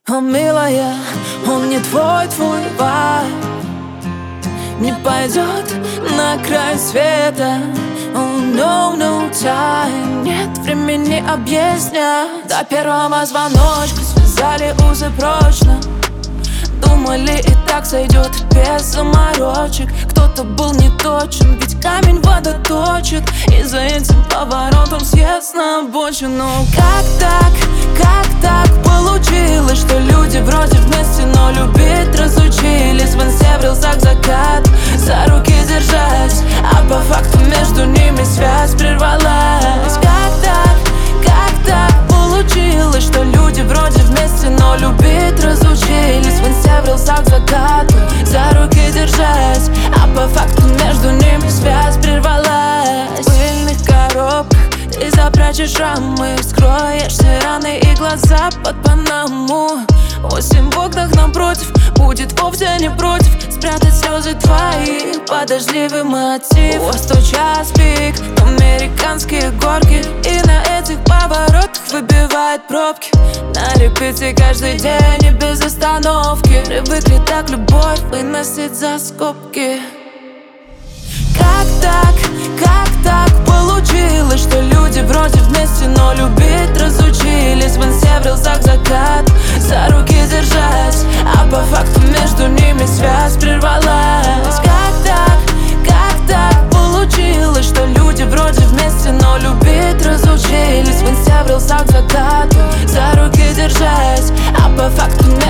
О, милая, он не твой вайб, не пойдет на край света. Oh, no time, нет времени объяснять. До первого звоночка связали узы прочно. Думали, и так сойдет без заморочек. Кто-то был не точен, ведь камень вода точит. И за этим поворотом съезд на обочину. Как так получилось, что люди вроде вместе, но любить разучились? В инсте в рилсах закат, за руки держась, а по факту между ними связь прервалась. Как так получилось, что люди вроде вместе, но любить разучились? В инсте в рилсах закат, за руки держась, а по факту между ними связь прервалась. В пыльных коробках ты запрячешь рамы, скроешь все раны и глаза под панаму. Осень в окнах напротив будет вовсе не против спрятать слезы твои под дождливый мотив. О, 100 час пик, американские горки, и на этих поворотах выбивает пробки. На репите каждый день и без остановки. Привыкли так любовь выносить за скобки. Как так получилось, что люди вроде вместе, но любить разучились? В инсте в рилсах закат, за руки держась, а по факту между ними связь прервалась. Как так получилось, что люди вроде вместе, но любить разучились? В инсте в рилсах закат, за руки держась, а по факту